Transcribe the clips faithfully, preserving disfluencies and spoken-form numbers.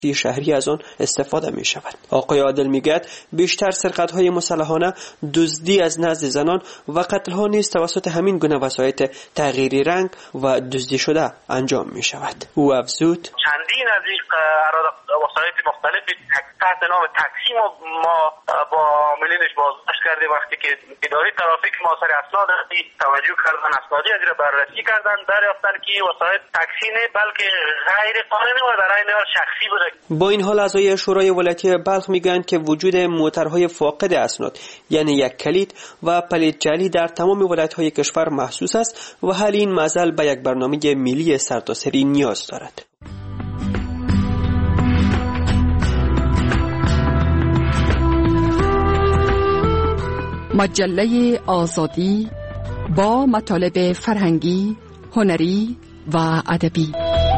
شهری از آن استفاده می شود. آقای عادل میگوید بیشتر سرقت‌های مسلحانه، دزدی از نزد زنان و قتل‌ها نیز توسط همین گونه وسایط تغییری رنگ و دزدی شده انجام می شود. او افزود: چندین از این وسایط مختلف تحت نام تاکسی ما با عاملینش بازداشت کردیم. وقتی که اداره ترافیک ما سر اسناد توجه کردن، اسنادی از را بررسی کردن، دریافتن که وسایط تاکسی نه بلکه غیر قانونی و در عین حال شخصی بوده. با این حال اعضای شورای ولایتی بلخ میگن که وجود موترهای فاقد اسناد یعنی یک کلید و پلیت جعلی در تمام ولایت‌های کشور محسوس است و حل این مسئله به یک برنامه ملی سرتاسری نیاز دارد. مجله آزادی با مطالب فرهنگی، هنری و ادبی.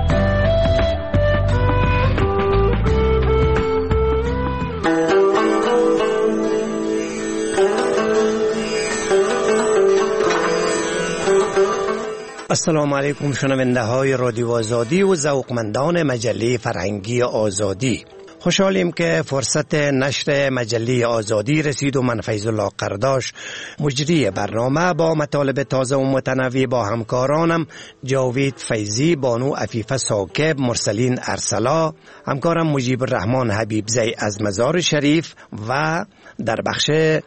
السلام علیکم شنونده های رادیو آزادی و ذوقمندان مجله فرهنگی آزادی. خوشحالیم که فرصت نشر مجله آزادی رسید و من فیض الله قرداش مجری برنامه با مطالب تازه و متنوع با همکارانم جاوید فیضی، بانو عفیفه ساکب، مرسلین ارسلا، همکارم مجیب الرحمن حبیبزی از مزار شریف و در بخش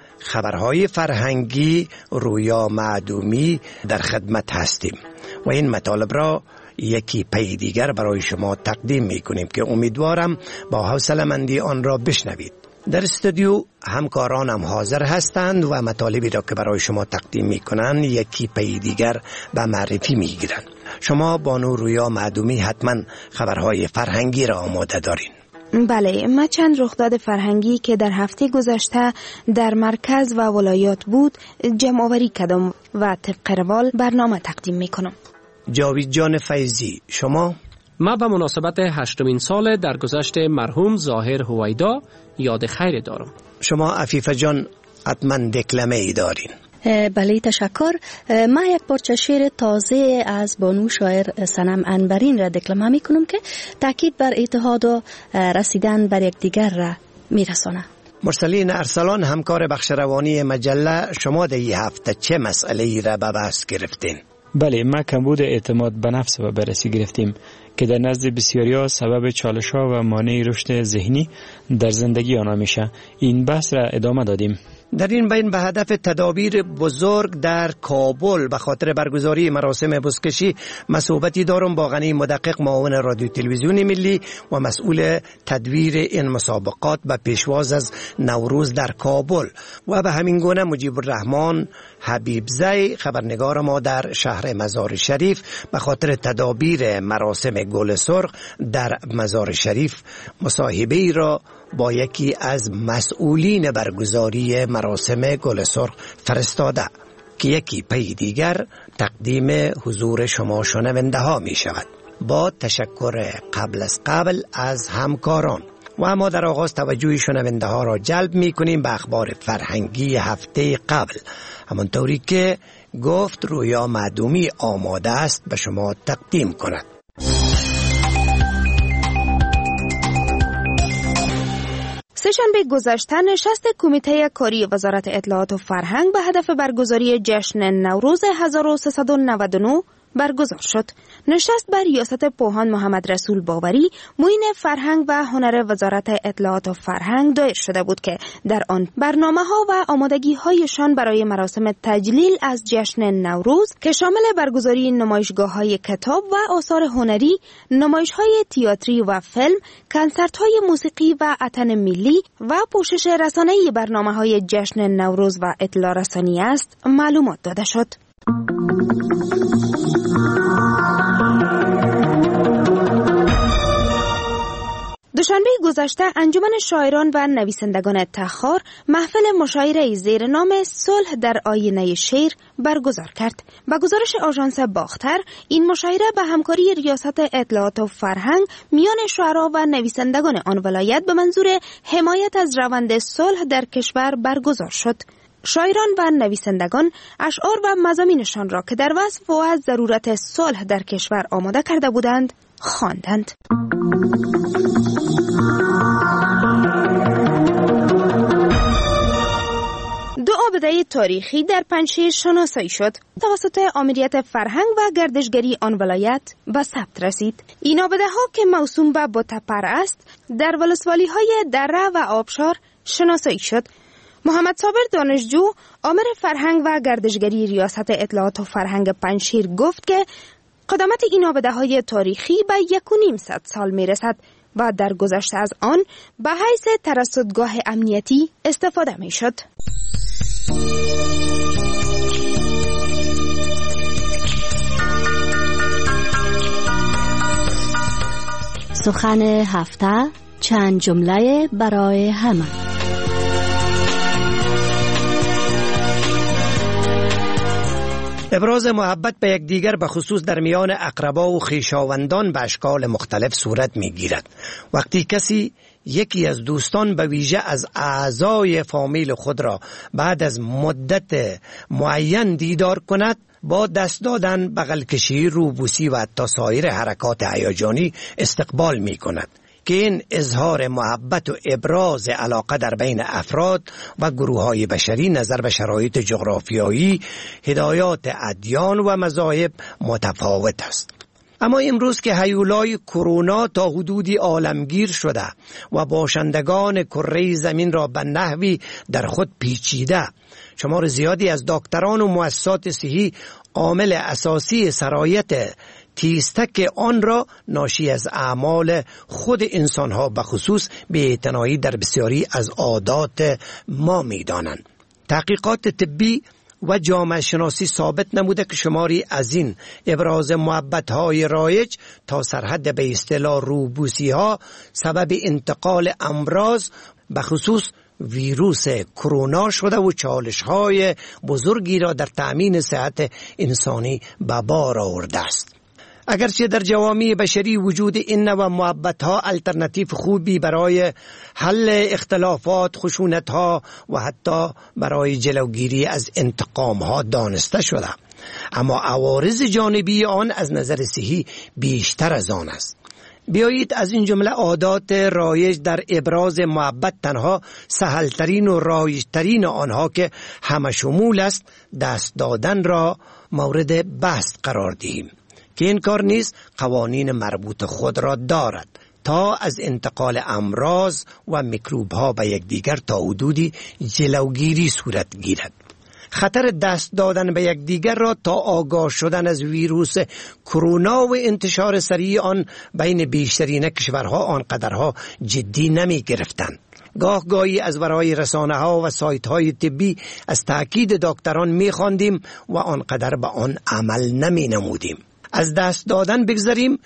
خبرهای فرهنگی رویا معدومی در خدمت هستیم و این مطالب را یکی پی دیگر برای شما تقدیم می کنیم که امیدوارم با حوصله‌مندی آن را بشنوید. در استودیو همکارانم حاضر هستند و مطالبی را که برای شما تقدیم می کنند یکی پی دیگر به معرفی می گیرند. شما بانو رویا معدومی حتما خبرهای فرهنگی را آماده دارین. بله، ما چند رخداد فرهنگی که در هفته گذشته در مرکز و ولایات بود جمع آوری کردم و طبق روال برنامه تقدیم می کنم. جاوید جان فیضی، شما؟ ما به مناسبت هشتمین سال درگذشت مرحوم ظاهر هویدا یاد خیر دارم. شما عفیفه جان حتما دکلمه ای دارین. بله تشکر. ما یک پارچه شعر تازه از بانو شاعر صنم انبرین را دکلمه می کنم که تاکید بر اتحاد و رسیدن بر یکدیگر را می رسانه. مرسلین ارسلان، همکار بخش روانی مجله، شما در این هفته چه مسئله ای را به بحث گرفتین؟ بله، ما کمبود اعتماد به نفس و بررسی گرفتیم که در نزد بسیاریا سبب چالش‌ها و مانع رشد ذهنی در زندگی آنها میشه. این بحث را ادامه دادیم. در این بین به هدف تدابیر بزرگ در کابل به خاطر برگزاری مراسم بزکشی مسئولیتی دارم با غنی مدقق، معاون رادیو تلویزیون ملی و مسئول تدویر این مسابقات به پیشواز از نوروز در کابل و به همین گونه مجیب الرحمن حبیبزی خبرنگار ما در شهر مزار شریف به خاطر تدابیر مراسم گل سرخ در مزار شریف مصاحبه‌ای را با یکی از مسئولین برگزاری مراسم گل سرخ فرستاده که یکی پی دیگر تقدیم حضور شما شنونده ها می شود. با تشکر قبل از قبل از همکاران و اما در آغاز توجه شنونده ها را جلب می کنیم به اخبار فرهنگی هفته قبل. همانطوری که گفت رویا معدومی آماده است به شما تقدیم کند. سه‌شنبه گذشته نشست کمیته کاری وزارت اطلاعات و فرهنگ به هدف برگزاری جشن نوروز هزار و سیصد و نود و نه برگزار شد. نشست بر ریاست پوهان محمد رسول باوری، معین فرهنگ و هنر وزارت اطلاعات و فرهنگ دایر شده بود که در آن برنامه‌ها و آمادگی‌هایشان برای مراسم تجلیل از جشن نوروز که شامل برگزاری نمایشگاه‌های کتاب و آثار هنری، نمایش‌های تئاتری و فیلم، کنسرت‌های موسیقی و اتن ملی و پوشش رسانه‌ای برنامه‌های جشن نوروز و اطلاع رسانی است، معلومات داده شد. دوشنبه گذشته انجمن شاعران و نویسندگان تخار محفل مشاعره زیر نام صلح در آینه شعر برگزار کرد. با گزارش آژانس باختر، این مشاعره به همکاری ریاست اطلاعات و فرهنگ میان شاعران و نویسندگان آن ولایت به منظور حمایت از روند صلح در کشور برگزار شد. شاعران و نویسندگان اشعار و مضامینشان را که در وصف و از ضرورت صلح در کشور آماده کرده بودند خواندند. دو آبده تاریخی در پنجشیر شناسایی شد. توسط آمریت فرهنگ و گردشگری آن ولایت به ثبت رسید. این آبده ها که موسوم به بتپر است، در ولسوالی های دره و آبشار شناسایی شد. محمد صابر دانشجو، آمر فرهنگ و گردشگری ریاست اطلاعات و فرهنگ پنجشیر گفت که قدامت این آبده های تاریخی به یک و نیم صد سال می رسد و در گذشته از آن به حیث ترصدگاه امنیتی استفاده می شد. سخن هفته، چند جمله برای همه. ابراز محبت به یکدیگر به خصوص در میان اقربا و خویشاوندان به اشکال مختلف صورت میگیرد. وقتی کسی یکی از دوستان به ویژه از اعضای فامیل خود را بعد از مدت معین دیدار کند، با دست دادن، بغل کشی، روبوسی و حتی سایر حرکات هیجانی استقبال می کند که این اظهار محبت و ابراز علاقه در بین افراد و گروه‌های بشری نظر به شرایط جغرافیایی، هدایات ادیان و مذاهب متفاوت است. اما امروز که هیولای کرونا تا حدودی عالمگیر شده و باشندگان کره زمین را به نحوی در خود پیچیده، شمار زیادی از دکتران و مؤسسات صحی عامل اساسی سرایت تیزتک آن را ناشی از اعمال خود انسانها به خصوص بی‌اعتنایی در بسیاری از عادات ما می دانند. تحقیقات طبی و جامعه شناسی ثابت نموده که شماری از این ابراز محبت‌های رایج تا سرحد به اصطلاح روبوسی‌ها سبب انتقال امراض به خصوص ویروس کرونا شده و چالش‌های بزرگی را در تأمین صحت انسانی به بار آورده است. اگرچه در جوامع بشری وجود این نوع محبت‌ها الटरनेटिव خوبی برای حل اختلافات، خشونت‌ها و حتی برای جلوگیری از انتقام‌ها دانسته شده، اما عوارض جانبی آن از نظر صحی بیشتر از آن است. بیایید از این جمله عادات رایج در ابراز محبت تنها سهلترین و رایجترین آنها که همه شمول است دست دادن را مورد بحث قرار دهیم که این کار نیز قوانین مربوط خود را دارد تا از انتقال امراض و میکروب ها به یکدیگر تا حدودی جلوگیری صورت گیرد. خطر دست دادن به یکدیگر را تا آگاه شدن از ویروس کرونا و انتشار سریع آن بین بیشترین کشورها آنقدرها جدی نمی گرفتند. گاه گاهی از ورای رسانه ها و سایت های طبی از تأکید دکتران می خواندیم و آنقدر به آن عمل نمی نمودیم. از دست دادن بگذاریم،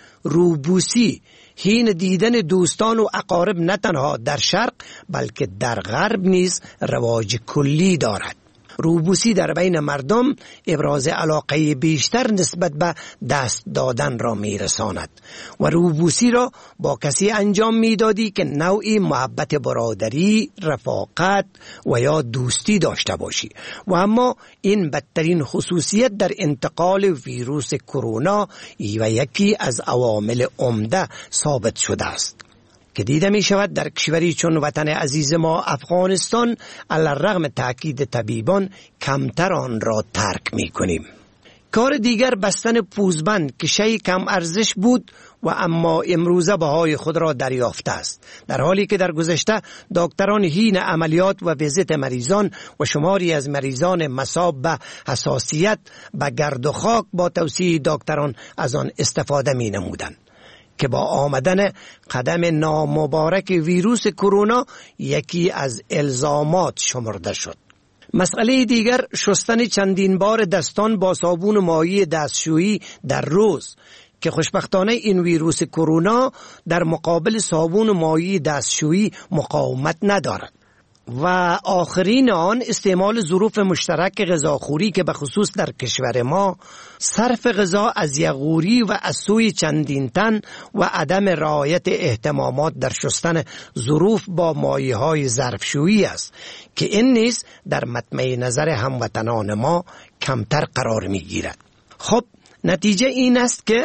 روبوسی هین دیدن دوستان و اقارب نه تنها در شرق بلکه در غرب نیز رواج کلی دارد. روبوسی در بین مردم ابراز علاقه بیشتر نسبت به دست دادن را میرساند و روبوسی را با کسی انجام میدادی که نوعی محبت برادری، رفاقت و یا دوستی داشته باشی و اما این بدترین خصوصیت در انتقال ویروس کرونا و یکی از عوامل عمده ثابت شده است که دیده می شود در کشوری چون وطن عزیز ما افغانستان علی‌الرغم تأکید طبیبان کمتر آن را ترک می کنیم. کار دیگر بستن پوزبند که شیء کم ارزش بود و اما امروزه بهای خود را دریافته است، در حالی که در گذشته دکتران حین عملیات و ویزیت مریضان و شماری از مریضان مصاب به حساسیت به گرد و خاک با توصیه دکتران از آن استفاده می نمودند که با آمدن قدم نامبارک ویروس کرونا یکی از الزامات شمرده شد. مسئله دیگر شستن چندین بار دستان با صابون مایی دستشویی در روز که خوشبختانه این ویروس کرونا در مقابل صابون مایی دستشویی مقاومت ندارد. و آخرین آن استعمال ظروف مشترک غذاخوری که به خصوص در کشور ما صرف غذا از یغوری و از سوی چندین تن و عدم رعایت اهتمامات در شستن ظروف با مایه های ظرفشویی است که این نیز در مطمع نظر هموطنان ما کمتر قرار می گیرد. خب نتیجه این است که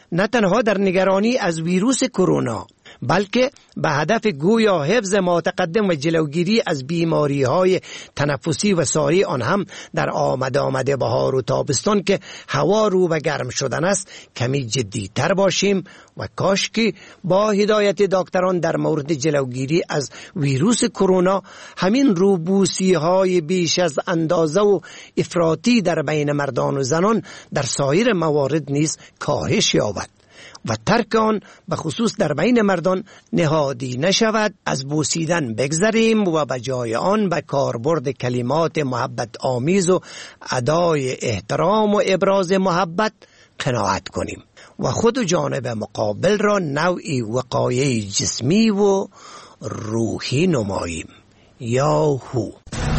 نه تنها در نگرانی از ویروس کرونا، بلکه به هدف گویا حفظ متقدم و جلوگیری از بیماری های تنفسی و ساری آن هم در آمد آمده بهار و تابستان که هوا رو به گرم شدن است کمی جدی تر باشیم و کاش که با هدایت دکتران در مورد جلوگیری از ویروس کرونا همین روبوسی های بیش از اندازه و افراطی در بین مردان و زنان در سایر موارد نیز کاهش یابد و ترک آن به خصوص در بین مردان نهادی نشود. از بوسیدن بگذریم و به جای آن به کاربرد کلمات محبت آمیز و ادای احترام و ابراز محبت قناعت کنیم و خود و جانب مقابل را نوعی وقایه جسمی و روحی نماییم. یاهو.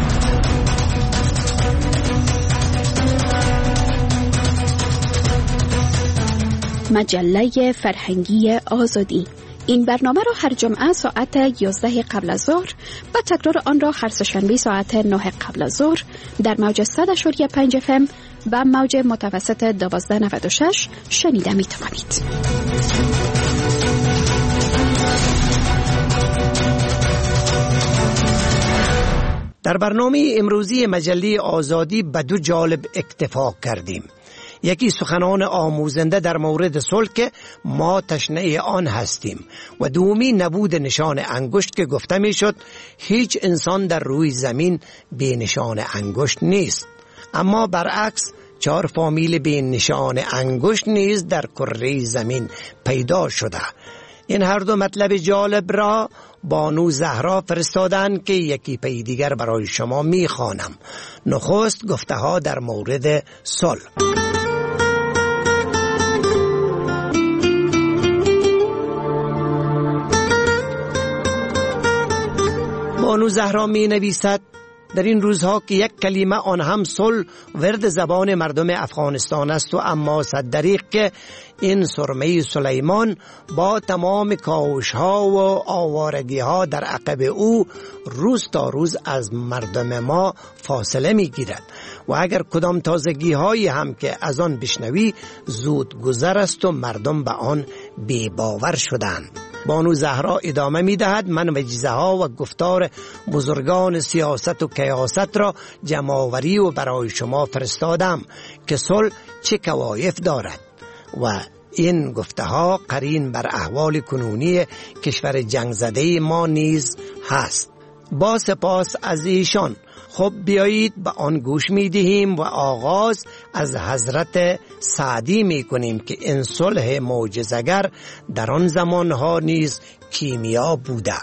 مجله فرهنگی آزادی. این برنامه را هر جمعه ساعت یازده قبل از ظهر و تکرار آن را هر سه‌شنبه ساعت نه قبل از ظهر در موج صد و پنج اف ام و موج متوسط دوازده نود و شش شنیده می توانید. در برنامه امروزی مجله آزادی به دو جالب اکتفا کردیم. یکی سخنان آموزنده در مورد صلح که ما تشنه آن هستیم و دومی نبود نشان انگشت که گفته می شد هیچ انسان در روی زمین بی نشان انگشت نیست، اما برعکس چهار فامیل بی نشان انگشت نیز در کره زمین پیدا شده. این هر دو مطلب جالب را بانو زهرا فرستادند که یکی پی دیگر برای شما می خوانم. نخست گفته ها در مورد صلح. بانو زهرا می نویسد در این روزها که یک کلمه آن هم صلح ورد زبان مردم افغانستان است و اما صدریق که این سرمه سلیمان با تمام کاوش ها و آوارگی ها در عقب او روز تا روز از مردم ما فاصله می گیرد و اگر کدام تازگی هایی هم که از آن بشنوی زود گذر است و مردم به آن بی باور شدند. بانو زهرا ادامه می دهد من وجیزه ها و گفتار بزرگان سیاست و کیاست را جمع‌آوری و برای شما فرستادم که صلح چه کوایف دارد و این گفته ها قرین بر احوال کنونی کشور جنگ زده ما نیز هست. با سپاس از ایشان. خب بیایید به آن گوش می دهیم و آغاز از حضرت سعدی می کنیم که این صلح معجزه‌گر در آن زمانها نیز کیمیا بوده.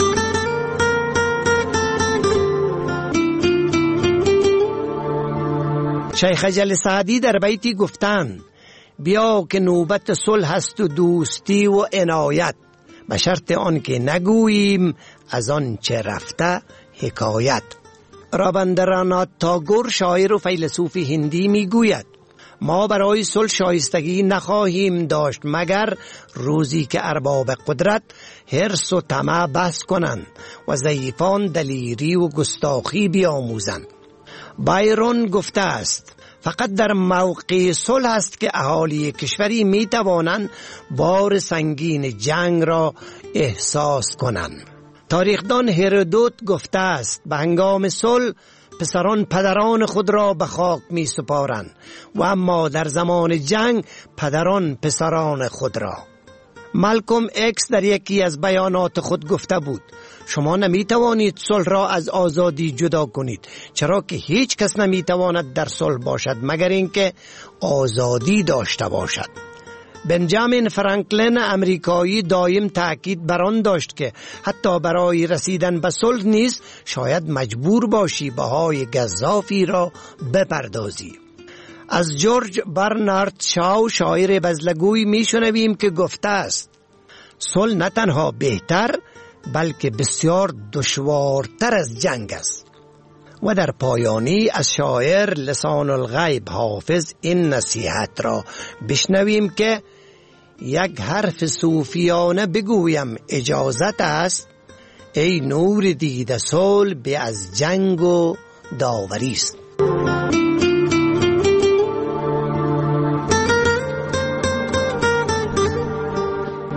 شیخ اجل سعدی در بیتی گفتند بیا که نوبت صلح است و دوستی و عنایت، به شرط آن که نگوییم از آن چه رفته حکایت. رابندرانات تاگور شاعر و فیلسوف هندی می گوید ما برای صلح شایستگی نخواهیم داشت مگر روزی که ارباب قدرت حرص و طمع بس کنند و ضعیفان دلیری و گستاخی بیاموزند. بایرون گفته است فقط در موقع صلح است که اهالی کشوری می توانند بار سنگین جنگ را احساس کنند. تاریخدان هرودوت گفته است به هنگام صلح پسران پدران خود را به خاک می سپارند و اما در زمان جنگ پدران پسران خود را. مالکوم اکس در یکی از بیانات خود گفته بود شما نمی توانید صلح را از آزادی جدا کنید، چرا که هیچ کس نمی تواند در صلح باشد مگر اینکه آزادی داشته باشد. بنجامین فرانکلین امریکایی دایم تاکید بر آن داشت که حتی برای رسیدن به صلح نیز شاید مجبور باشی بهای گزافی را بپردازی. از جورج برنارد شاو شاعر بزلگوی میشنویم که گفته است صلح نه تنها بهتر بلکه بسیار دشوارتر از جنگ است. و در پایانی از شاعر لسان الغیب حافظ این نصیحت را بشنویم که یک حرف صوفیانه بگویم اجازت است، ای نور دیده صلح به از جنگ و داوری است.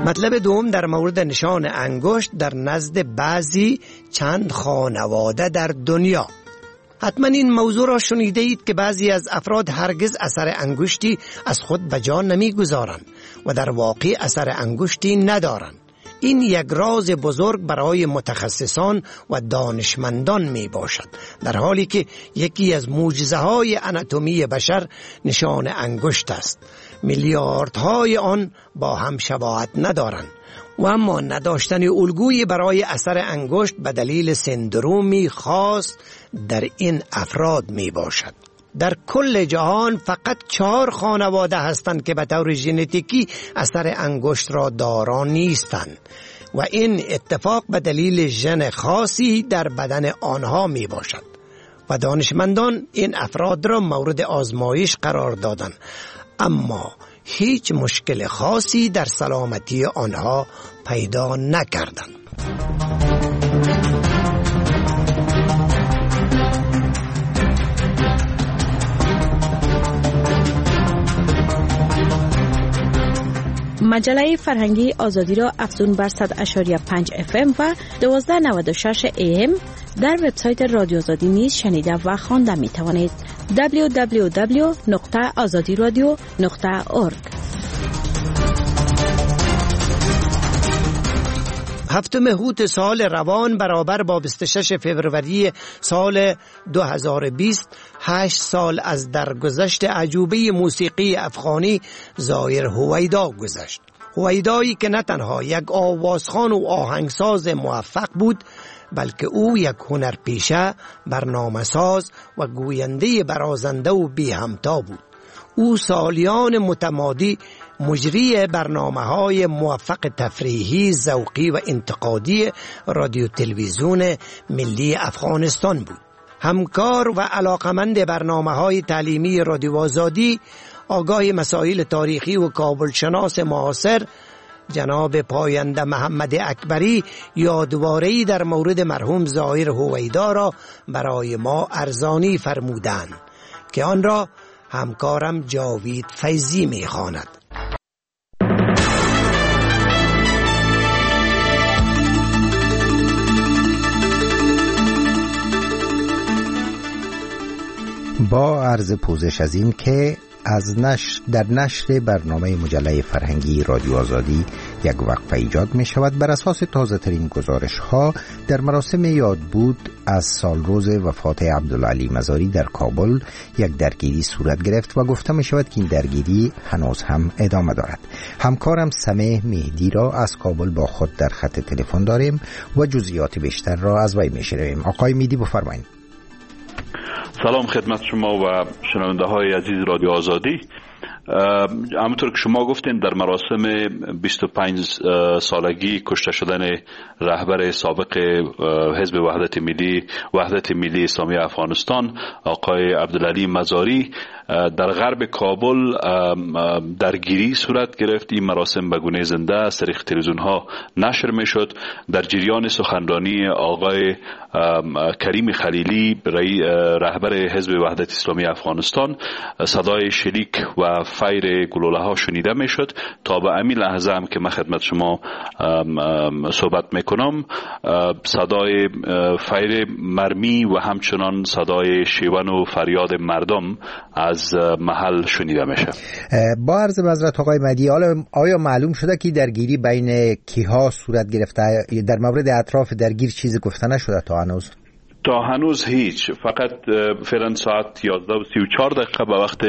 مطلب دوم در مورد نشان انگشت در نزد بعضی چند خانواده در دنیا. حتما این موضوع را شنیده اید که بعضی از افراد هرگز اثر انگشتی از خود به جا نمی گذارند و در واقع اثر انگشتی ندارند. این یک راز بزرگ برای متخصصان و دانشمندان می باشد، در حالی که یکی از معجزه های آناتومی بشر نشان انگشت است. میلیاردهای آن با هم شباهت ندارند و اما نداشتن الگویی برای اثر انگشت به دلیل سندرومی خاص در این افراد می باشد. در کل جهان فقط چهار خانواده هستند که به طور ژنتیکی اثر انگشت را دارا نیستند و این اتفاق به دلیل ژن خاصی در بدن آنها می باشد و دانشمندان این افراد را مورد آزمایش قرار دادند، اما هیچ مشکل خاصی در سلامتی آنها پیدا نکردند. مجله فرهنگی آزادی را افزون بر صد اشاری پنج اف ام و دوازده نود و شش ای ام در وبسایت رادیو آزادی نیز شنیده و خوانده می توانید. دبلیو دبلیو دبلیو نقطه آزادی رادیو نقطه اورگ. هفتم هوت سال روان برابر با بیست و شش فوریه سال دو هزار و بیست، هشت سال از درگذشت عجوبه موسیقی افغانی ظاهر هویدا گذشت. هویدایی که نه تنها یک آوازخوان و آهنگساز موفق بود، بلکه او یک هنرپیشه، برنامه‌ساز و گوینده برازنده و بی همتا بود. او سالیان متمادی مجری برنامه‌های موفق تفریحی، ذوقی و انتقادی رادیو تلویزیون ملی افغانستان بود. همکار و علاقمند برنامه‌های تعلیمی رادیو آزادی، آگاه مسائل تاریخی و کابل شناس معاصر، جناب پاینده محمد اکبری یادواره‌ای در مورد مرحوم ظاهر هویدا را برای ما ارزانی فرمودند که آن را همکارم جاوید فیضی می‌خواند. با عرض پوزش از این که از نشر در نشر برنامه مجله فرهنگی رادیو آزادی یک وقفه ایجاد می شود. بر اساس تازه ترین گزارش ها در مراسم یادبود از سالروز وفات عبدالعلی مزاری در کابل یک درگیری صورت گرفت و گفته می شود که این درگیری هنوز هم ادامه دارد. همکارم سمیح مهدی را از کابل با خود در خط تلفن داریم و جزئیات بیشتر را از وی می شنویم. آقای مهدی بفرمایید. سلام خدمت شما و شنونده های عزیز رادیو آزادی. همونطور که شما گفتین در مراسم بیست و پنج سالگی کشته شدن رهبر سابق حزب وحدت ملی وحدت ملی اسلامی افغانستان آقای عبدالعلی مزاری در غرب کابل درگیری صورت گرفت. این مراسم به گونه زنده از طریق تلویزیون ها نشر می شد. در جریان سخنرانی آقای کریم خلیلی رهبر حزب وحدت اسلامی افغانستان صدای شلیک و فایر گلوله ها شنیده می شد. تا به همین لحظه هم که من خدمت شما صحبت می کنم صدای فایر مرمی و همچنان صدای شیون و فریاد مردم از محل شنیده میشه. با عرض معذرت آقای مهدی، آیا معلوم شده که درگیری بین کیها صورت گرفته؟ در مورد اطراف درگیر چیزی گفته نشده تا هنوز؟ تا هنوز هیچ. فقط فعلا ساعت یازده و سی و چهار دقیقه به وقت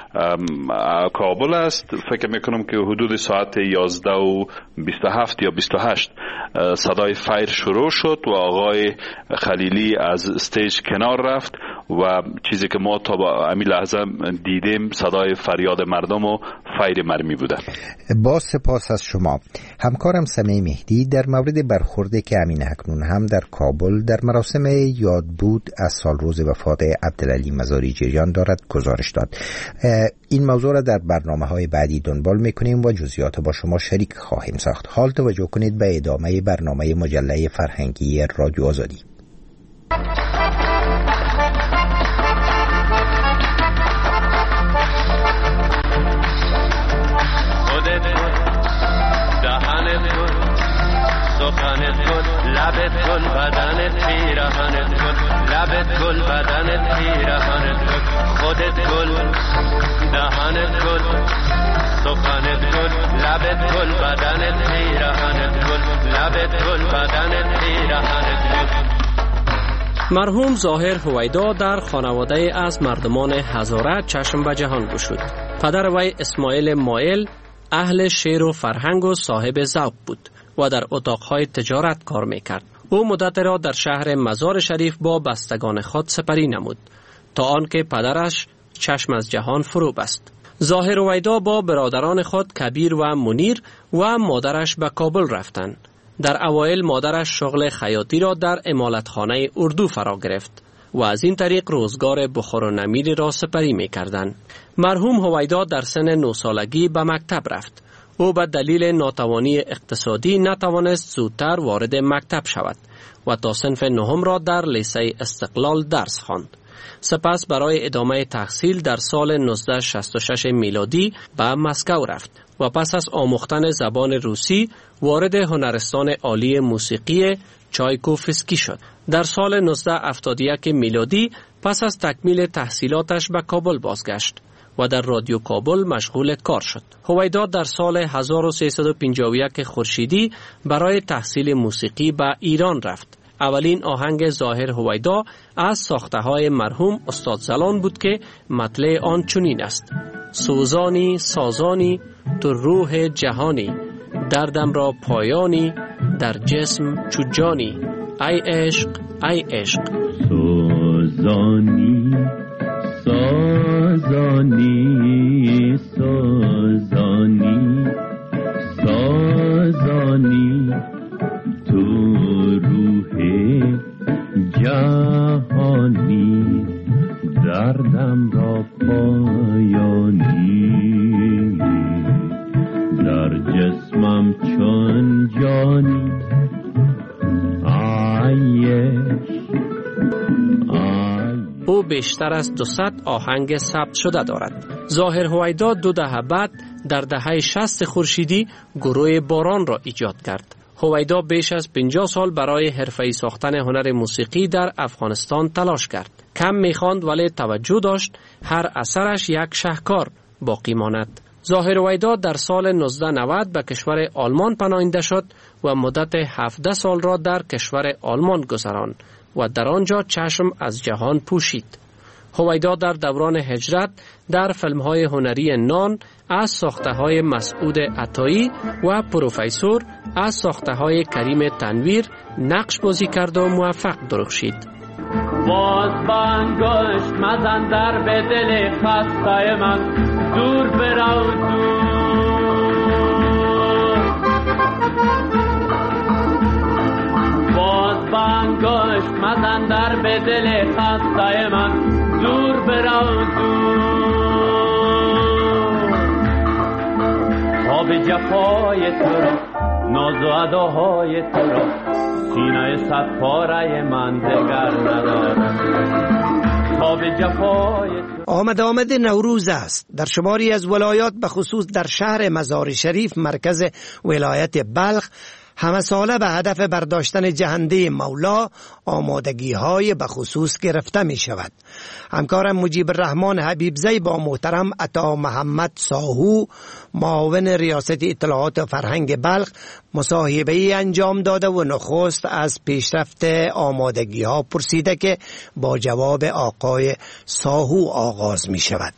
کابل است. فکر میکنم که حدود ساعت یازده و بیست و هفت یا بیست و هشت صدای فایر شروع شد و آقای خلیلی از استیج کنار رفت و چیزی که ما تا با همین لحظه دیدیم صدای فریاد مردم و فایر مرمی بوده. با سپاس از شما. همکارم سمیح مهدی در مورد برخورده که امین اکنون هم در کابل در مراسم یادبود از سالروز وفات عبدالعلی مزاری جریان دارد گزارش داد. این موضوع را در برنامه‌های بعدی دنبال می‌کنیم و جزئیات با شما شریک خواهیم ساخت. حال توجه کنید به ادامه برنامه مجله فرهنگی رادیو آزادی. دهن دهنت گل لبت گل بدنت پیرهنت گل لبت گل بدنت پیرهنت گل خودت گل دهنت گل سخنت گل لبت گل بدنت پیرهنت گل لبت گل بدنت پیرهنت گل. مرحوم ظاهر هویدا در خانواده از مردمان هزاره چشم به جهان گشود. پدر وی اسماعیل مایل اهل شعر و فرهنگ و صاحب ذوق بود و در اتاقهای تجارت کار میکرد. او مدت را در شهر مزار شریف با بستگان خود سپری نمود تا آنکه پدرش چشم از جهان فرو بست. ظاهر هویدا با برادران خود کبیر و منیر و مادرش به کابل رفتند. در اوایل مادرش شغل خیاطی را در امالتخانه اردو فرا گرفت و از این طریق روزگار بخور و نمیر را سپری می کردن. مرحوم هویدا در سن نه سالگی به مکتب رفت. او به دلیل ناتوانی اقتصادی نتوانست زودتر وارد مکتب شود و تا صنف نهم را در لیسه استقلال درس خواند. سپس برای ادامه تحصیل در سال نوزده شصت و شش میلادی به مسکو رفت و پس از آموختن زبان روسی وارد هنرستان عالی موسیقی چایکوفسکی شد. در سال نوزده هفتاد و یک میلادی پس از تکمیل تحصیلاتش به کابل بازگشت و در رادیو کابل مشغول کار شد. هویدا در سال هزار و سیصد و پنجاه و یک خورشیدی برای تحصیل موسیقی به ایران رفت. اولین آهنگ ظاهر هویدا از ساخته‌های مرحوم استاد زلان بود که مطلع آن چنین است: سوزانی سازانی تو روح جهانی، دردم را پایانی در جسم چو جانی، ای عشق ای عشق. سوزانی سازانی سازانی سازانی تو روح جهانی، دردم را پایانی در جسمم چون جانی، او بیشتر از دوصد آهنگ ثبت شده دارد. ظاهر هویدا دو دهه بعد در دهه شصت خورشیدی گروه باران را ایجاد کرد. هویدا بیش از پنجاه سال برای حرفه‌ای ساختن هنر موسیقی در افغانستان تلاش کرد. کم می‌خواند ولی توجه داشت هر اثرش یک شاهکار باقی ماند. ظاهر هویدا در سال نوزده نود به کشور آلمان پناهنده شد و مدت هفده سال را در کشور آلمان گذراند و در آنجا چشم از جهان پوشید. هویدا در دوران هجرت در فیلم‌های هنری نان از ساخته‌های مسعود عطایی و پروفسور از ساخته‌های کریم تنویر نقش بازی کرد و موفق درخشید. باز بانگشت مزن در به دل خسته من، دور برو دور. باز بانگشت مزن در به دل خسته من، دور برو دور. خواب جفای تو را، ناز و اداهای تو را، سینه صد پاره من دگر ندارم. خواب جفای آمد آمد نوروز است. در شماری از ولایات به خصوص در شهر مزار شریف مرکز ولایت بلخ همه ساله به هدف برداشتن جهنده مولا آمادگی های به خصوص گرفته می شود. همکارم مجیب الرحمن حبیبزی با محترم عطا محمد ساهو معاون ریاست اطلاعات و فرهنگ بلخ مصاحبه ای انجام داده و نخست از پیشرفت آمادگی ها پرسیده که با جواب آقای ساهو آغاز می شود.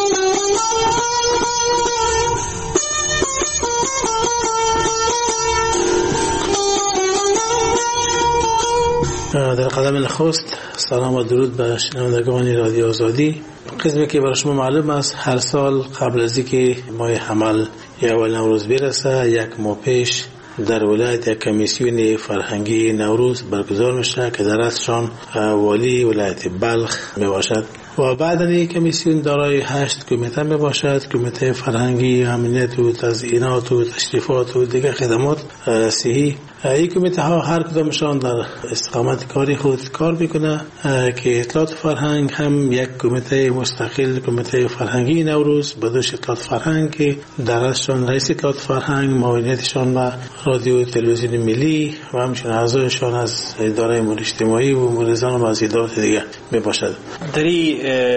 در قدم نخست سلام و درود به شنوندگان رادیو آزادی. قسمی که برای شما معلوم است هر سال قبل از اینکه ماه حمل یا اول نوروز برسه یک ماه پیش در ولایت یک کمیسیون فرهنگی نوروز برگزار میشه که در رأسشان والی ولایت بلخ میباشد و بعد از این کمیسیون دارای هشت کمیته میباشد: کمیته فرهنگی، امنیت و تزیینات و تشریفات و دیگر خدمات صحی این کمیته ها هر کدامشان در استقامت کاری خود کار میکنه که اطلاعات فرهنگ هم یک کمیته مستقل، کمیته فرهنگی نوروز بدوش اطلاعات فرهنگ که درشان رئیس اطلاعات فرهنگ، معاونتشان با رادیو تلویزیون ملی و همچنین اعضایشان از اداره امور اجتماعی و امور زن و از ادارات دیگه میباشد. در این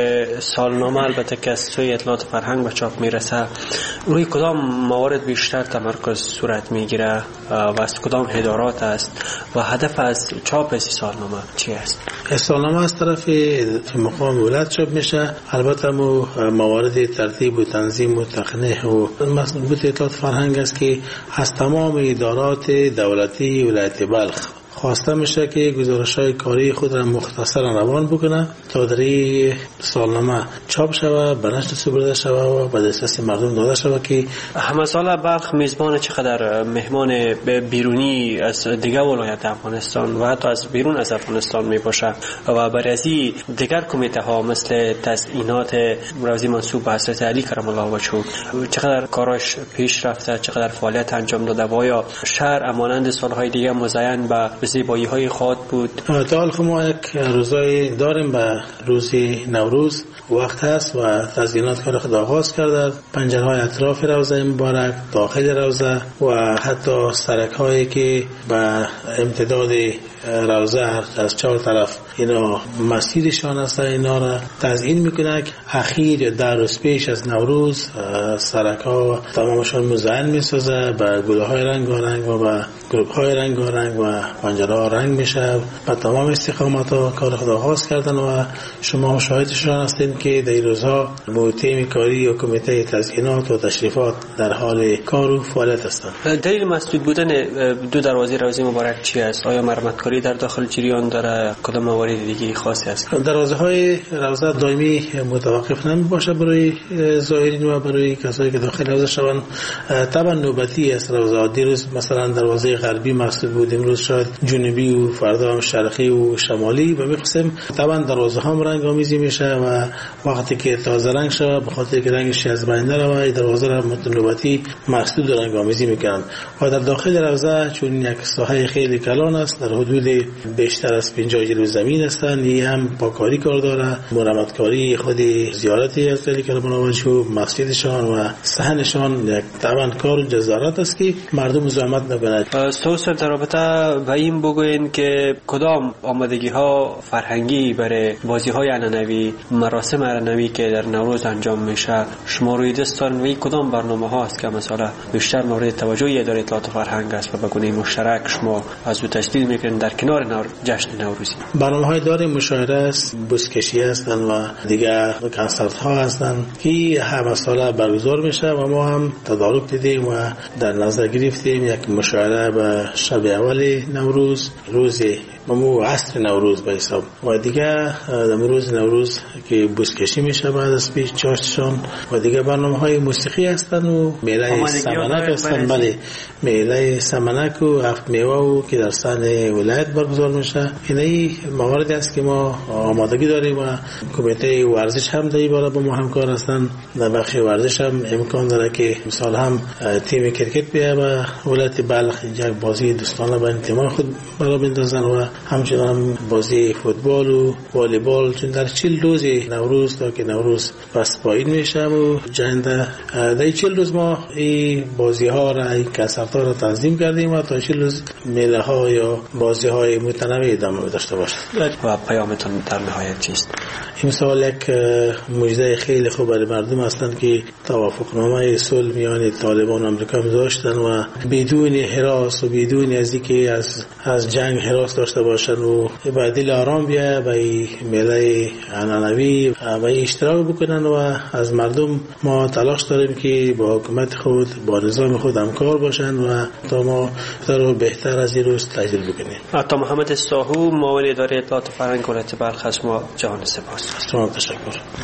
سالنامه البته که از سوی اطلاعات فرهنگ به چاپ میرسه، روی کدام موارد بیشتر تمرکز صورت میگیره و از کدام ادارات است و هدف از چاپ این سالنامه چی است؟ سالنامه از طرف مقام ولایت چاپ میشه، البته مو موارد ترتیب و تنظیم و تقنیه و مربوط اطلاعات فرهنگ است که از تمام ادارات دولتی ولایت بلخ خواسته میشه که گزارش‌های کاری خود را مختصرا روان بکنه تا در این سالنامه چاپ شود، به نشر سپرده شود و به دسترس مردم داده شود. که همه سال بلخ میزبان چقدر مهمان بیرونی از دیگر ولایت افغانستان و حتی از بیرون از افغانستان میباشه و برای از دیگر کمیته ها مثل تزیینات روزی منصوب به حضرت علی کرم الله وجهه چقدر کاراش پیش رفته، چقدر فعالیت انجام داده و آیا شهر امانند سالهای دیگه مزین به زیبایی های خود بود؟ تا حال ما یک روزای داریم به روز نوروز وقت هست و تزیینات کار خود آغاز کرده، پنجره های اطراف روزه مبارک، داخل روزه و حتی سرک هایی که به امتداد روزه از چهار طرف اینا مسیرشان است اینا را تزیین میکنه. اخیر در روز پیش از نوروز سرک ها تمامشان مزین میسازه به گل های رنگارنگ و به گروپ های رنگارنگ و پنجره ها رنگ میشه. به تمام استقامت ها کار خود آغاز کردن و شما شاهدشان هستید که در این روزها تیم کاری و کمیته تزیینات و تشریفات در حال کار و فعالیت هستند. دلیل مسدود بودن دو دروازه روزه مبارک چی است؟ آیا مرمت کاری در داخل جریان داره؟ کدام موارد دیگه خاصی است؟ دروازه های روزه دائمی متوقف نمی باشه برای زائرین و برای کسایی که داخل روزه شوند. طبعا نوبتی است روزه. دیروز مثلا دروازه غربی مسدود بود، امروز شاید جنوبی و فردا هم شرقی و شمالی و می‌خواستیم طبعا دروازه هم رنگ آمیزی میشه و وقتی که تازه رنگ شود به خاطر که رنگش از بین نره دروازه را نوبتی مسدود رنگ آمیزی میکنن. و در داخل روزه چون یک ساحه خیلی کلان است، در حدود بیشتر از پنجاه جلو زمین هستند، این هم پاکاری کار داره، مرمتکاری خود زیارتی از علی کرم الله وجهه مسجدشان و صحنشان یک طبعا کار جزارت است که مردم زحمت نکنند. سوسر در رابطه با این بگوین که کدام آمادگی ها فرهنگی برای بازی های عنعنوی، مراسم عنعنوی که در نوروز انجام میشه شما روی دست دارین و کدام برنامه ها است که مثلا بیشتر مورد توجه اداره اطلاعات فرهنگ است و به گونه مشترک شما از او تشکیل میکنین در کنار نور... جشن نوروزی؟ برنامه های داریم، مشاعره است، بزکشی هستن و دیگر کنسرت ها هستن که همه ساله برگزار میشه و ما هم تدارک دیدیم و در نظر گرفتیم یک مشاعره به شب اول نوروز، روز ممو عصر نوروز به حساب و دیگه امروز نوروز که بزکشی میشه بعد از پیش چاشتشان و دیگه برنامه های موسیقی هستن و میله سمنک هستن. بله، میله سمنک و هفت میوه و که در سن ولایت برگزار میشه. این موارد است که ما آمادگی داریم و کمیته ورزش هم در این باره با ما همکار هستن. در بخش ورزش هم امکان داره که مثال هم تیم کرکت بیه به ولایت بلخ یک بازی دوستانه به انتماع خود برای بندازن و همچنان بازی فوتبال و والیبال، چون در چهل روز نوروز تا که نوروز پس پایین میشه و جنده در چهل روز ما این بازی ها را، این کنسرت ها را تنظیم کردیم و تا چهل روز میله ها یا بازی های متنوع ادامه داشته باشه. و پیامتون در نهایت چیست؟ امسال یک مژده خیلی خوب برای مردم هستند که توافقنامه صلح میان طالبان و آمریکا داشتن و بدون هراس و بدون از اینکه از از جنگ هراس داشته باشن و به دل آرام بیا به میله عنعنوی و اشتراک بکنن و از مردم ما تلاش داریم که با حکومت خود با نظام خود همکار باشن و تا ما رو بهتر از این روز تجربه بکنیم. عطا محمد ساهو، معاون اداره اطلاعات فرهنگ ولایت بلخ، از ما جهان سپاس. شما تشکر.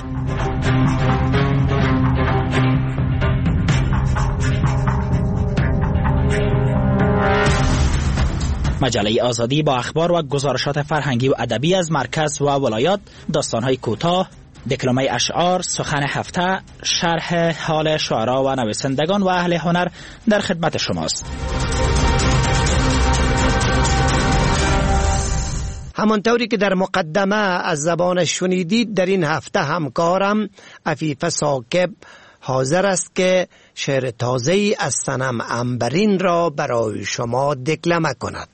مجله آزادی با اخبار و گزارشات فرهنگی و ادبی از مرکز و ولایات، داستان‌های کوتاه، دکلمه اشعار، سخن هفته، شرح حال شعرا و نویسندگان و اهل هنر در خدمت شماست. همانطوری که در مقدمه از زبان شنیدید، در این هفته همکارم عفیفه ثاقب حاضر است که شعر تازه‌ای از صنم عنبرین را برای شما دکلمه کند.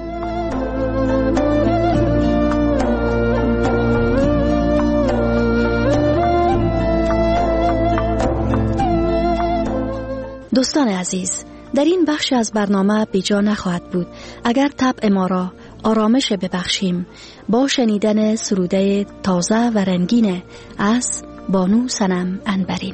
دوستان عزیز، در این بخش از برنامه بیجا نخواهد بود اگر طبع ما را آرامش ببخشیم با شنیدن سروده تازه و رنگین از بانو صنم عنبرین.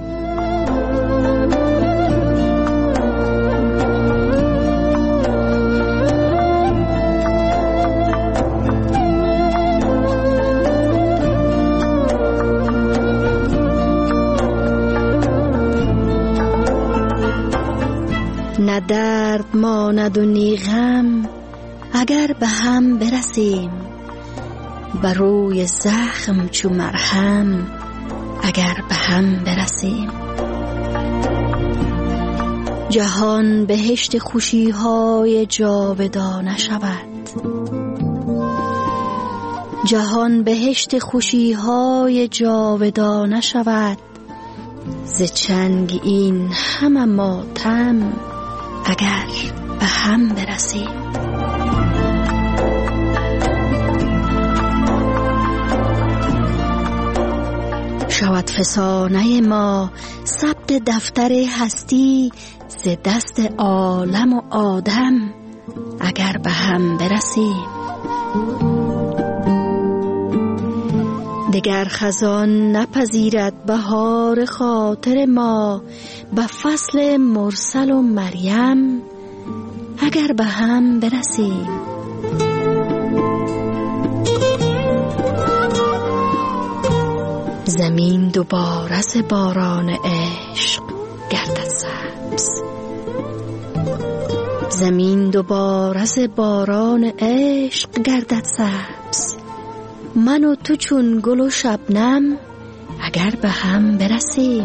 نه درد ماند و نی غم اگر به هم برسیم، بر روی زخم چو مرهم اگر به هم برسیم. جهان بهشت خوشی های جاودانه شود، جهان بهشت خوشی های جاودانه شود، ز چنگ این همه ماتم اگر به هم برسیم. شود فسانه ما ثبت دفتر هستی ز دست عالم و آدم اگر به هم برسیم. دگر خزان نپذیرد بهار خاطر ما به فصل مرسل و مریم اگر به هم برسیم. زمین دوباره ز باران عشق گردد سبز، زمین دوباره ز باران عشق گردد سبز. من و تو چون گل و شبنم اگر به هم برسیم.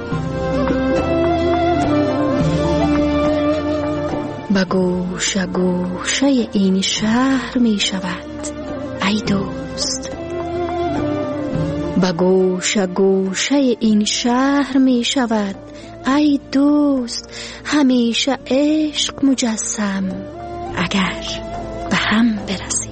به گوشه گوشه این شهر می شود ای دوست، به گوشه گوشه این شهر می شود ای دوست. همیشه عشق مجسم اگر به هم برسیم.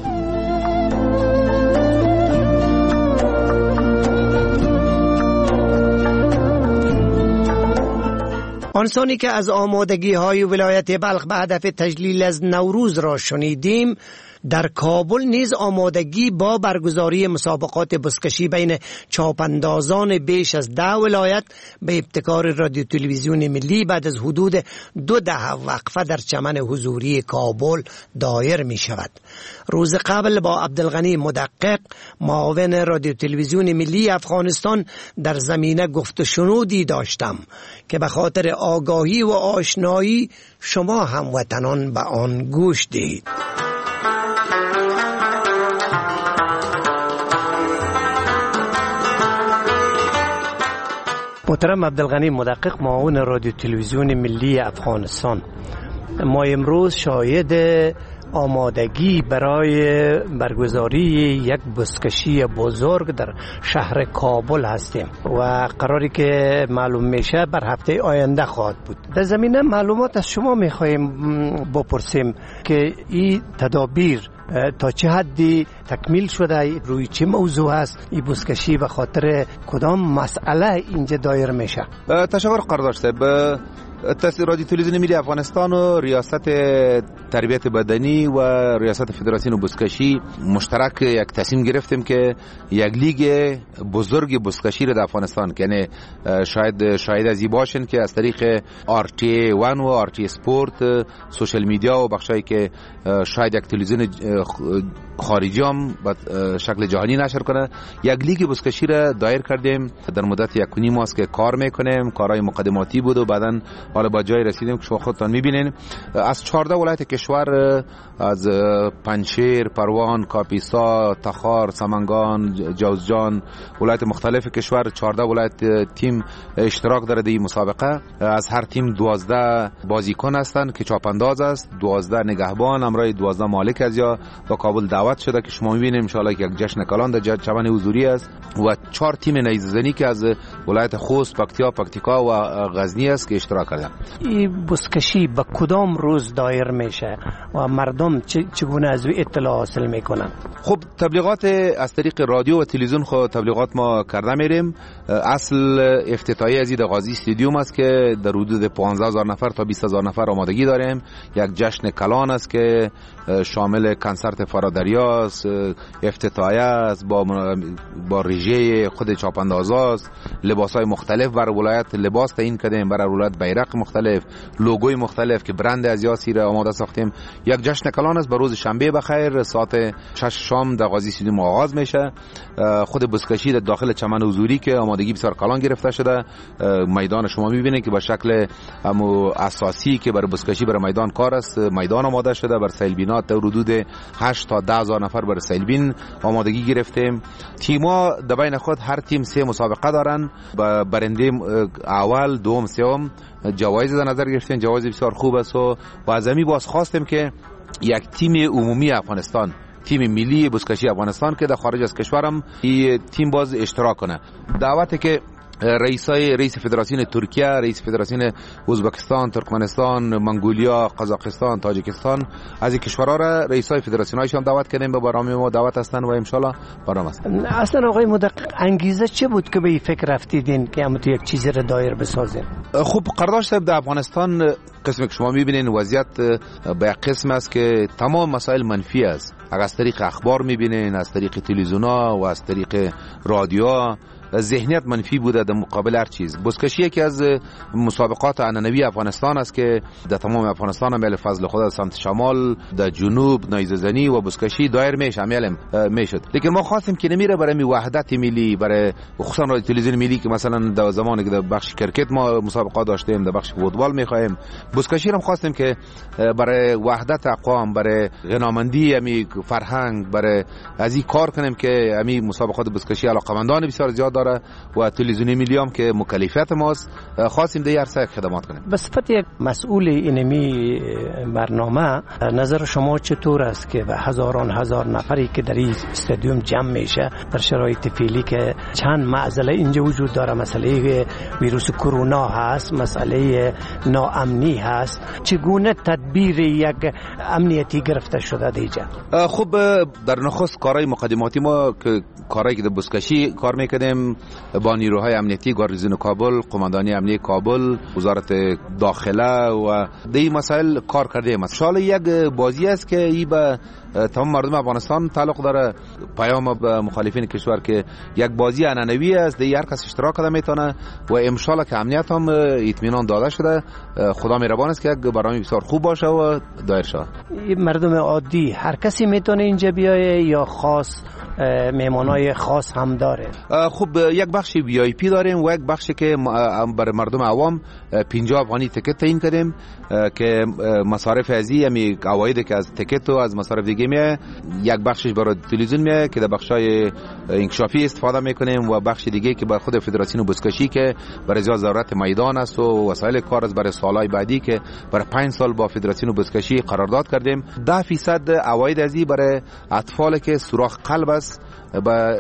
آنسانی که از آمادگی های ولایت بلخ به هدف تجلیل از نوروز را شنیدیم، در کابل نیز آمادگی با برگزاری مسابقات بزکشی بین چاپاندازان بیش از ده ولایت به ابتکار رادیو تلویزیون ملی بعد از حدود دو دهه وقفه در چمن حضوری کابل دایر می شود. روز قبل با عبدالغنی مدقق معاون رادیو تلویزیون ملی افغانستان در زمینه گفت و شنودی داشتم که به خاطر آگاهی و آشنایی شما هموطنان به آن گوش دهید. محترم عبدالغنی مدقق معاون رادیو تلویزیون ملی افغانستان، ما امروز شاهد آمادگی برای برگزاری یک بزکشی بزرگ در شهر کابل هستیم و قراری که معلوم میشه بر هفته آینده خواهد بود. در زمینه معلومات از شما میخواهیم بپرسیم که این تدابیر تا چه حدی تکمیل شده، روی چه موضوع است این بزکشی و خاطر کدام مسئله اینجا دایر میشه؟ تشکر قرارداد صاحب. رادیو تلویزیون ملی افغانستان و ریاست تربیت بدنی و ریاست فدراسیون بزکشی مشترک یک تصمیم گرفتیم که یک لیگ بزرگ بزکشی را در افغانستان، یعنی شاید شاید از این باشن که از طریق آر تی وان و آر تی اسپورت، سوشل میدیا و بخشایی که شاید یک تلویزیون خارجی هم به شکل جهانی نشر کنه، یک لیگ بزکشی را دایر کردیم. در مدت یک و نیم ماه که کار میکنیم، کارهای مقدماتی بود و بعداً حالا با جای رسیدیم که شما خودتان میبینین. از چهارده ولایت کشور، از پنجشیر، پروان، کاپیسا، تخار، سمنگان، جوزجان، ولایت مختلف کشور چهارده ولایت تیم اشتراک داره در این مسابقه. از هر تیم دوازده بازیکن هستند که چاپانداز است، دوازده نگهبان، همراه دوازده مالک از یا با کابل دعوت شده که شما میبینیم ان شاء الله یک جشن کلان در چمن حضوری است و چهار تیم نیزه زنی که از ولایت خوست، پکتیا، پکتیکا و غزنی است که اشتراک کردن. این بزکشی به کدام روز دایر میشه و مردم چگونه از اطلاع حاصل میکنن؟ خب تبلیغات از طریق رادیو و تلویزیون خود تبلیغات ما کرده میریم. اصل افتتاحیه از قاضی استادیوم است که در حدود پانزده هزار نفر تا بیست هزار نفر آمادگی داریم. یک جشن کلان است که شامل کنسرت فرادریا است، افتتاحیه است، با با رژه خود چاپاندازاست، لباسای مختلف بر ولایت لباس تعیین کردیم، بر ولایت بیرق مختلف، لوگوی مختلف که برند از یاسی را آماده ساختیم. یک جشن کلان است. به روز شنبه بخیر ساعت شش شام در قاضی استادیوم آغاز میشه. خود بزکشی در داخل چمن حضوری که آمادگی بسیار کلان گرفته شده. میدان شما میبینید که به شکل همو اساسی که برای بزکشی برای میدان کار است، میدان آماده شده. بر سیلبینات در حدود هشت تا ده هزار نفر برای سیلبین آمادگی گرفتیم. تیم‌ها در بین خود هر تیم سه مسابقه دارن. برنده اول، دوم، سوم جوایز در نظر گرفتیم. جوایز بسیار خوب است و از همین باز خواستیم که یک تیم عمومی افغانستان، تیم ملی بزکشی افغانستان که در خارج از کشورم این تیم باز اشتراک کنه. دعوتی که رئیسای رئیس فدراسیون ترکیه، رئیس فدراسیون ازبکستان، ترکمنستان، منگولیا، قزاقستان، تاجیکستان از این کشورها را رئیسای فدراسیونایشان دعوت کردیم. به برنامه ما دعوت هستند و ان شاء الله برنامه است. اصلا آقای مدقق انگیزه چه بود که به این فکر رفتیدین که همون یک چیزی را دایر بسازین؟ خب قرارداد صاحب در افغانستان قسمی که شما میبینین وضعیت به یک قسم است که تمام مسائل منفی است. اگر از طریق اخبار میبینین، از طریق تلویزیونا و از طریق رادیو، ذهنیت منفی بوده در مقابل هر چیز. بزکشی یکی از مسابقات عنعنوی افغانستان است که در تمام افغانستان هم فضل خدا سمت شمال، در جنوب نیزه زنی و بزکشی دایر میشه، عمل میشد. لیکن ما خواستیم که نمیره برای وحدت ملی، برای خصوصا رادیو تلویزیون ملی که مثلا در زمانی که در بخش کرکت ما مسابقات داشتیم، در بخش فوتبال میخوایم، بزکشی هم خواستیم که برای وحدت اقوام، برای غنامندی امی فرهنگ، برای از این کار کنیم که امی مسابقات بزکشی علاقمندان بسیار زیاد داره و تلویزیون ملی هم که مکلفیت ماست، خواستیم در عرصه خدمات کنیم. به صفت یک مسئول اینمی برنامه، نظر شما چطور است که به هزاران هزار نفری که در این استادیوم جمع میشه در شرایط فعلی که چند معضله اینجا وجود داره، مسئله ویروس کرونا هست، مسئله ناامنی هست، چگونه تدبیر یک امنیتی گرفته شده دیجا؟ خب در نخست کارهای مقدماتی ما که کارهایی که در بزکشی کار میکردیم با نیروهای امنیتی، گارنیزون کابل، قماندانی امنیتی کابل، وزارت داخله و دی مسائل کار کردیم. مثلا یک بازی است که ای به تمام مردم افغانستان تعلق داره، پیام به مخالفین کشور که یک بازی عنعنوی است، دی هر کس اشتراک کنه میتونه و ان شاء الله که امنیت هم اطمینان داده شده. خدا مهربان است که یک برنامه بسیار خوب باشه و دایر شه. مردم عادی هر کسی میتونه اینجا بیایه یا خاص میمانای خاص هم داره؟ خب یک بخش وی آی پی داریم و یک بخشی که برای مردم عوام پنجاه افغانی تکت تعیین کردیم که مصارف ازی یعنی عوایدی که از تکت و از مصارف دیگه میه، یک بخشش برای تلویزیون میه که در بخشای انکشافی استفاده میکنیم و بخش دیگه که برای خود فدراسیون بزکشی که برای زیاد ضرورت میدان است و وسایل کار است برای سالهای بعدی که برای پنج سال با فدراسیون بزکشی قرارداد کردیم. ده فیصد عواید ازی برای اطفال که سوراخ قلب است با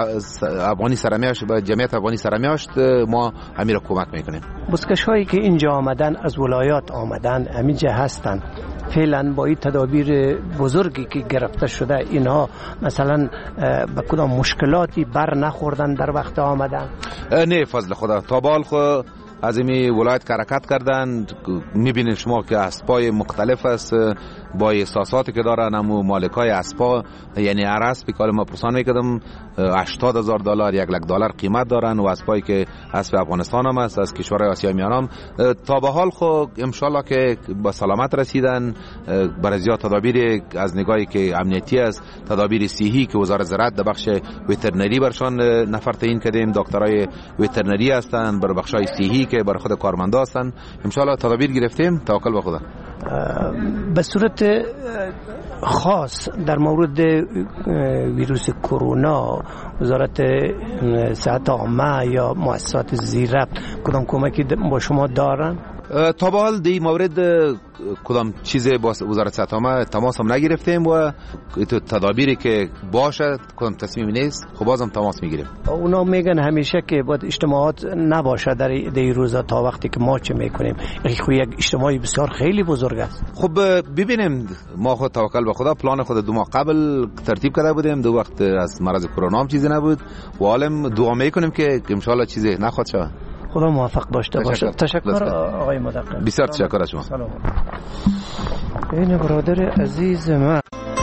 افغانی سرمیاشت، با جمعیت افغانی سرمیاشت ما همین را کمک میکنیم. بزکش هایی که اینجا آمدن از ولایات آمدن همینجا هستن، فعلا با این تدابیر بزرگی که گرفته شده اینها مثلا به کدام مشکلاتی بر نخوردن در وقت آمدن؟ نه فضل خدا، تا بال خود از این ولایت حرکت کردن. میبینید شما که اسبای مختلف است با احساساتی که دارن، همو مالکای اسبا یعنی هر اسبی که ما پرسان میکردم هشتاد هزار دلار یک لک دلار قیمت دارن و اسبایی که اسب افغانستان هم است، از کشورهای آسیای میانه هم. تا به حال خو ان شاء الله که با سلامت رسیدن. برای زیاد تدابیر از نگاهی که امنیتی است، تدابیر صحی که وزارت زراعت در بخش وترنری برشان نفر تعیین کردیم، دکترای وترنری هستند برای بخشای صحی که برای خود کارمندا هستن. ان شاء الله تدابیر گرفتیم، توکل به خدا. به صورت خاص در مورد ویروس کرونا وزارت صحت عامه یا مؤسسات زیر کدام کمکی با شما دارن؟ تا به حال دی مورد کدام چیز با وزارت صحت عامه تماس هم نگرفتیم و تدابیری که باشه کدام تصمیم نیست خب بازم تماس میگیریم. اونا میگن همیشه که باید اجتماعات نباشه در این روزا تا وقتی که ما چه میکنیم. خب یک اجتماعی بسیار خیلی بزرگ است. خب ببینیم، ما خود توکل به خدا پلان خود دو ماه قبل ترتیب کرده بودیم، دو وقت از مرض کرونا هم چیزی نبود و حالا دعا میکنیم که ان شاء الله چیزی نخواد شود. خدا موفق داشته باشه. تشکر, تشکر آقای مدقق. بسیار تشکر از شما. سلام. این برادر عزیز من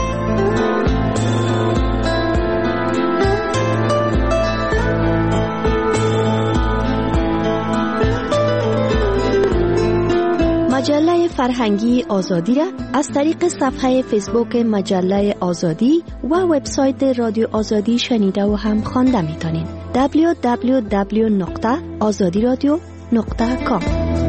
مجله فرهنگی آزادی را از طریق صفحه فیسبوک مجله آزادی و وبسایت رادیو آزادی شنیده و هم خوانده میتونین. دبلیو دبلیو دبلیو نقطه آزادی رادیو نقطه کام.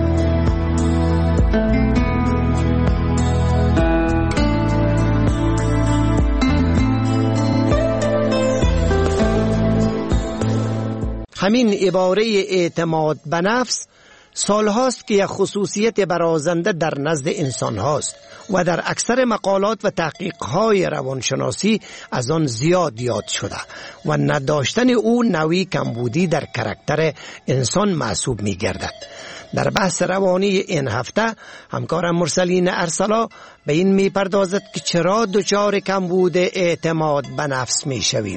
همین عباره اعتماد به نفس سال هاست که یک خصوصیت برازنده در نزد انسان هاست و در اکثر مقالات و تحقیق های روانشناسی از آن زیاد یاد شده و نداشتن او نوعی کمبودی در کاراکتر انسان محسوب می گردد. در بحث روانی این هفته همکارم مرسلین ارسلا به این می پردازد که چرا دچار کمبود اعتماد به نفس می شویم.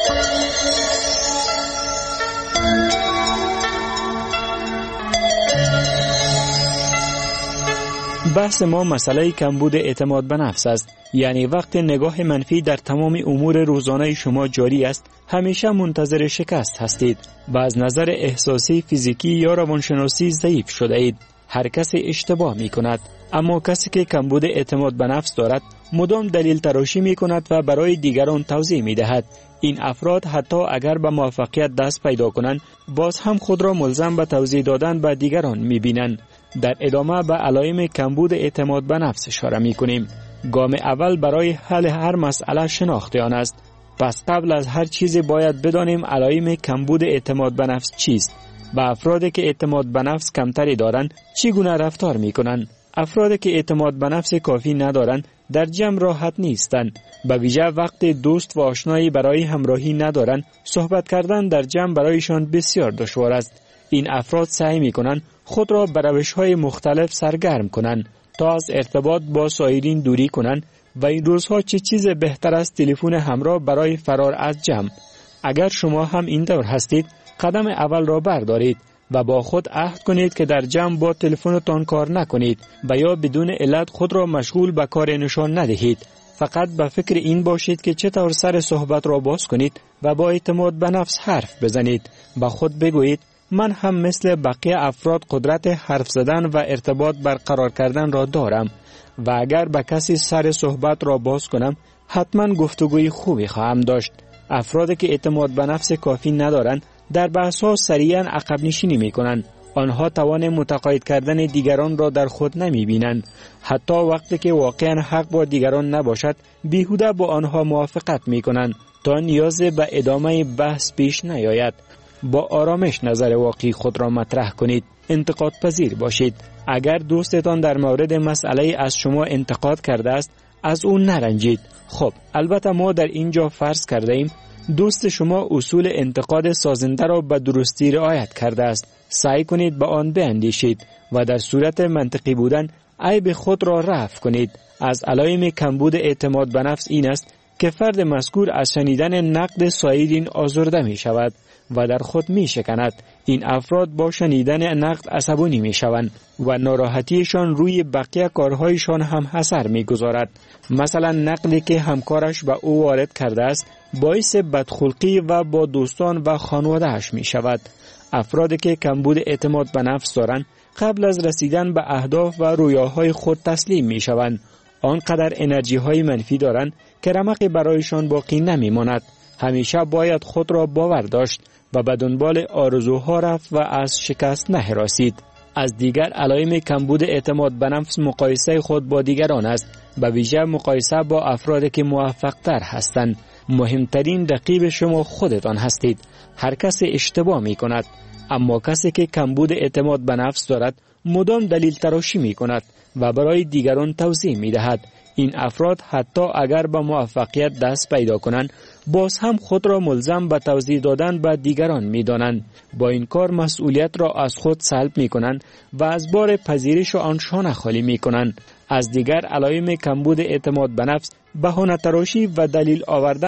بحث ما مسئله کمبود اعتماد به نفس است. یعنی وقت نگاه منفی در تمام امور روزانه شما جاری است، همیشه منتظر شکست هستید و از نظر احساسی، فیزیکی یا روانشناسی ضعیف شده اید. هر کسی اشتباه می کند، اما کسی که کمبود اعتماد به نفس دارد مدام دلیل تراشی می کند و برای دیگران توضیح می دهد. این افراد حتی اگر به موفقیت دست پیدا کنند، باز هم خود را ملزم به توضیح دادن به دیگران می بینند. در ادامه به علائم کمبود اعتماد به نفس اشاره می کنیم. گام اول برای حل هر مسئله شناخت آن است. پس قبل از هر چیزی باید بدانیم علائم کمبود اعتماد به نفس چیست. به افرادی که اعتماد به نفس کمتری دارند چگونه رفتار می کنند؟ افرادی که اعتماد به نفس کافی ندارند در جمع راحت نیستند. به ویژه وقت دوست و آشنایی برای همراهی ندارند، صحبت کردن در جمع برایشان بسیار دشوار است. این افراد سعی می کنند خود را به روش‌های مختلف سرگرم کنند تا از ارتباط با سایرین دوری کنند و این روزها چه چیز بهتر از تلفن همراه برای فرار از جمع. اگر شما هم این طور هستید، قدم اول را بردارید و با خود عهد کنید که در جمع با تلفنتان کار نکنید و یا بدون علت خود را مشغول به کار نشان ندهید. فقط به فکر این باشید که چطور سر صحبت را باز کنید و با اعتماد به نفس حرف بزنید. با خود بگویید من هم مثل بقیه افراد قدرت حرف زدن و ارتباط برقرار کردن را دارم و اگر به کسی سر صحبت را باز کنم حتما گفتگوی خوبی خواهم داشت. افرادی که اعتماد به نفس کافی ندارند در بحث‌ها سریعا عقب نشینی می‌کنند. آنها توان متقاعد کردن دیگران را در خود نمی‌بینند. حتی وقتی که واقعا حق با دیگران نباشد بیهوده با آنها موافقت می‌کنند تا نیاز به ادامه بحث پیش نیاید. با آرامش نظر واقعی خود را مطرح کنید. انتقاد پذیر باشید. اگر دوستتان در مورد مسئله از شما انتقاد کرده است، از اون نرنجید. خب البته ما در اینجا فرض کرده ایم دوست شما اصول انتقاد سازنده را به درستی رعایت کرده است. سعی کنید به آن بیندیشید و در صورت منطقی بودن عیب خود را رفع کنید. از علائم کمبود اعتماد به نفس این است که فرد مذکور از شنیدن نقد سایرین آزرده می شود و در خود می شکند. این افراد با شنیدن نقد عصبانی می شوند و ناراحتیشان روی بقیه کارهایشان هم اثر می گذارد. مثلا نقدی که همکارش به او وارد کرده است باعث بدخلقی و با دوستان و خانواده‌اش می شود. افرادی که کمبود اعتماد به نفس دارند قبل از رسیدن به اهداف و رویاهای خود تسلیم می شوند. آنقدر انرژی های منفی دارند که رمقی برایشان باقی نمی ماند. همیشه باید خود را باور داشت و به دنبال آرزوها رفت و از شکست نهراسید. از دیگر علائم کمبود اعتماد به نفس مقایسه خود با دیگران است، به ویژه مقایسه با افرادی که موفق تر هستند. مهمترین رقیب شما خودتان هستید. هر کس اشتباه می کند، اما کسی که کمبود اعتماد به نفس دارد مدام دلیل تراشی می کند و برای دیگران توضیح می دهد. این افراد حتی اگر به موفقیت دست پیدا کنند، باز هم خود را ملزم به توضیح دادن به دیگران می دانند. با این کار مسئولیت را از خود سلب می کنند و از بار پذیرش آنشان خالی می کنند. از دیگر علائم کمبود اعتماد به نفس بهانه تراشی و دلیل آوردن